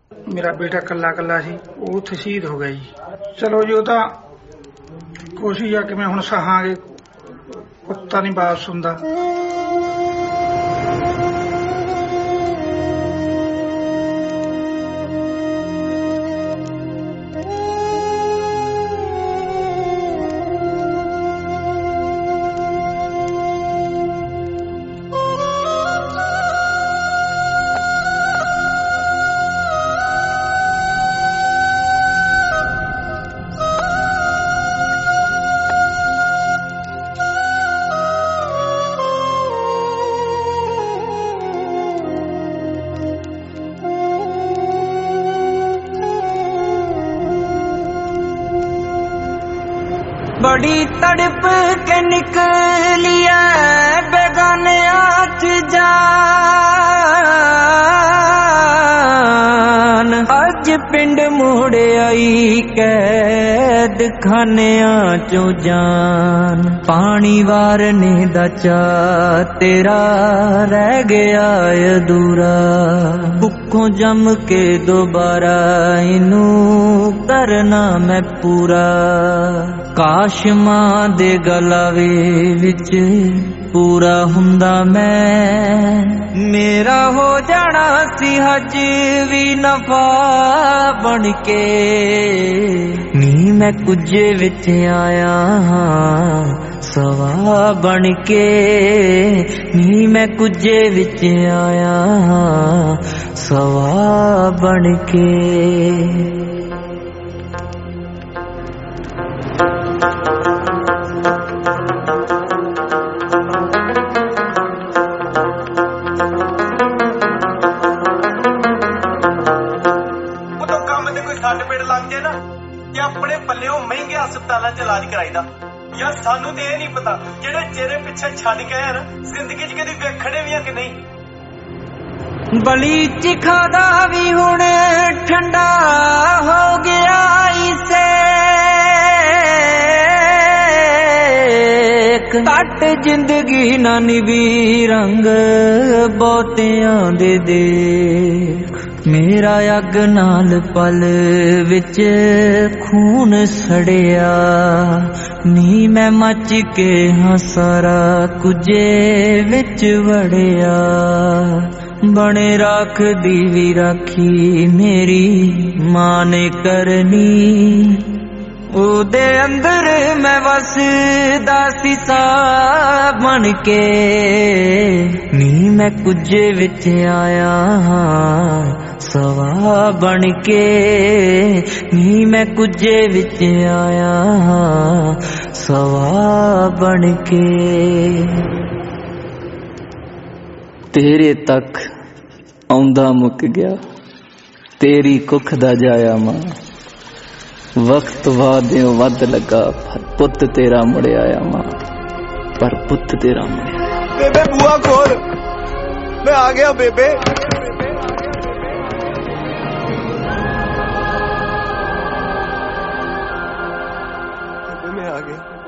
मेरा बेटा कला कला सी वो उत्थे शहीद हो गया जी। चलो जी, वो तो कोशिश आ कि मैं हुण सहांगे, कुत्ता नहीं बात सुनदा। बड़ी तड़प के निकली है बेगाने आँच जान, अज पिंड मुड़ आई कैद खाने चो जान। पानी वारने दा चा तेरा रह गया अधूरा, भुखों जम के दोबारा इनू करना मैं पूरा। काश मां दे गलावे विच पूरा हुंदा मैं, मेरा हो जाना सी हज भी नफा बन के। नी मैं कुझे विच आया सवा बन के, नी मैं कुझे विच आया सवा बन के। अपने पल्लियों महंगे हस्पतालों च इलाज कराईदा, या सानू तो यह नहीं पता जेड़े चेहरे पिछे छड़ गए ना जिंदगी च कदी वेखणे भी है कि नहीं। बली चिखादा भी हुण ठंडा हो गया इसे, कट जिंदगी ना निभी रंग बहुतियां दे देख। मेरा अग नाल पल विच खून सड़िया, नी मैं मच के हाँ सारा कुझे विच वड़िया। बने राख दी भी राखी मेरी मां ने करनी, ओदे अंदर मैं वसदा सी सा बन के। नी मैं कुझे विच आया सवा बन के, नी मैं कुझे विच आया सवा बन के। तेरे तक आउंदा मुक गया तेरी कुख दा जाया मां, वक्त वादे वध लगा पर पुत तेरा मुड़े आया मां, पर पुत तेरा मुड़े आया। बेबे बुआ खोल, मैं आ गया बेबे। मैं आ गया।